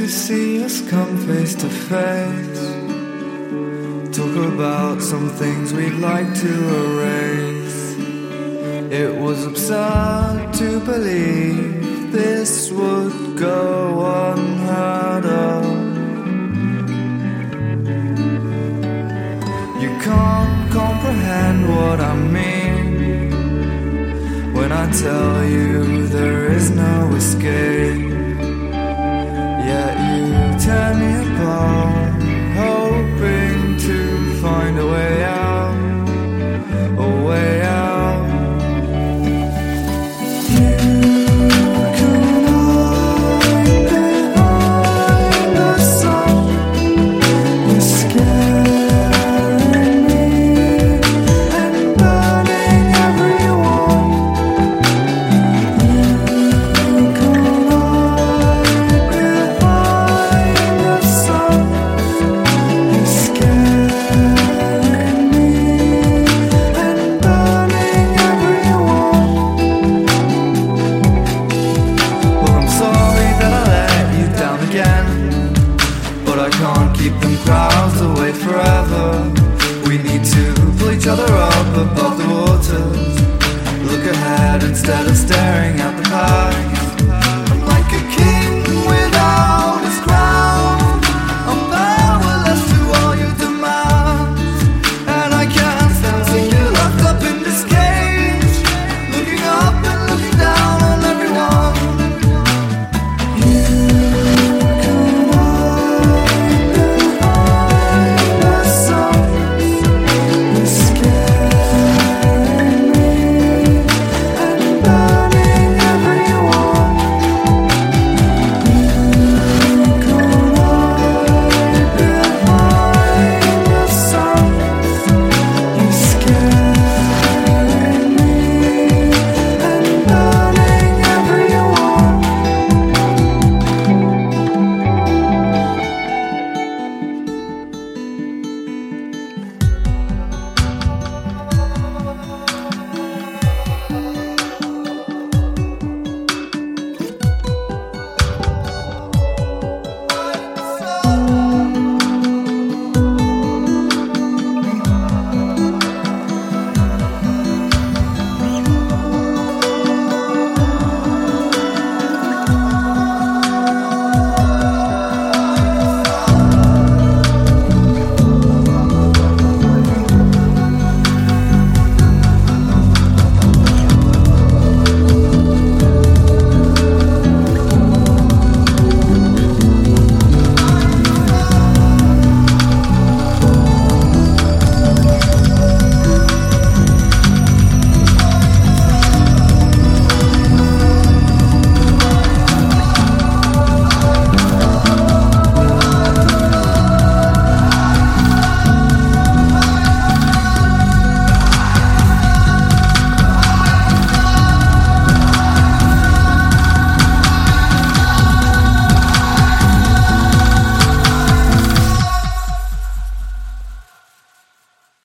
to see us come face to face. Talk about some things we'd like to erase. It was absurd to believe this would go unheard of. You can't comprehend what I mean when I tell you there is no escape. Yet you tear me apart, hoping to find a way out, a way out. You can hide behind the sun. You're scaring me and burning everyone. You can hide behind the sun. You're scaring me and burning everyone. Well, I'm sorry that I let you down again, but I can't keep them crowds away forever. We need to pull each other up above the waters. Look ahead instead of staring at the past.